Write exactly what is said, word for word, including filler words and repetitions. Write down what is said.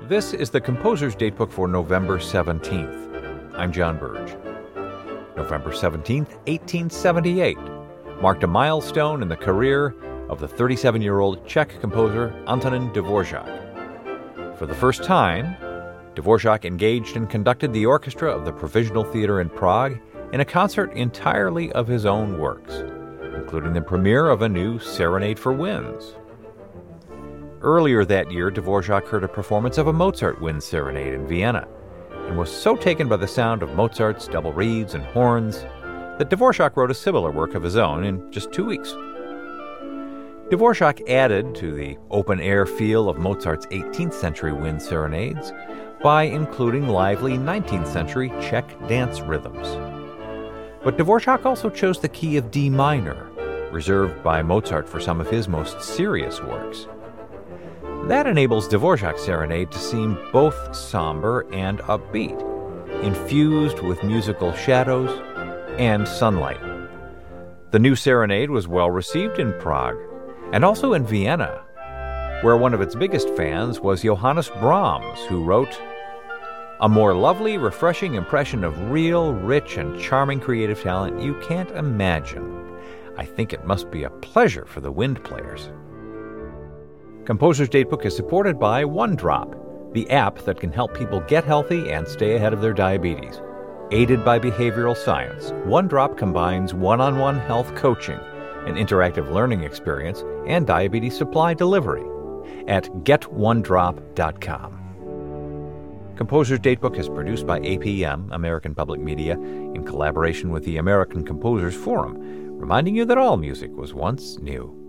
This is the Composer's Datebook for November seventeenth. I'm John Burge. November seventeenth, eighteen seventy-eight, marked a milestone in the career of the thirty-seven-year-old Czech composer Antonín Dvořák. For the first time, Dvořák engaged and conducted the orchestra of the Provisional Theatre in Prague in a concert entirely of his own works, including the premiere of a new Serenade for Winds. Earlier that year, Dvořák heard a performance of a Mozart Wind Serenade in Vienna, and was so taken by the sound of Mozart's double reeds and horns that Dvořák wrote a similar work of his own in just two weeks. Dvořák added to the open-air feel of Mozart's eighteenth century wind serenades by including lively nineteenth century Czech dance rhythms. But Dvořák also chose the key of D minor, reserved by Mozart for some of his most serious works. That enables Dvořák's serenade to seem both somber and upbeat, infused with musical shadows and sunlight. The new serenade was well received in Prague, and also in Vienna, where one of its biggest fans was Johannes Brahms, who wrote, "A more lovely, refreshing impression of real, rich, and charming creative talent you can't imagine. I think it must be a pleasure for the wind players." Composer's Datebook is supported by OneDrop, the app that can help people get healthy and stay ahead of their diabetes. Aided by behavioral science, OneDrop combines one-on-one health coaching, an interactive learning experience, and diabetes supply delivery at get one drop dot com. Composer's Datebook is produced by A P M, American Public Media, in collaboration with the American Composers Forum, reminding you that all music was once new.